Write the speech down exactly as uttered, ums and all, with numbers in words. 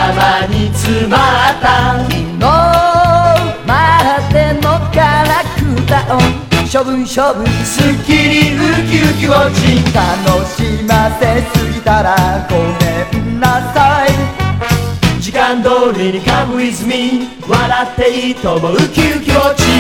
頭に詰まった昨日までのからくだを処分処分すっきりウキウキウォッチ楽しませすぎたらごめんなさい時間通りに Come with me 笑っていいと思うウキウキウォッチ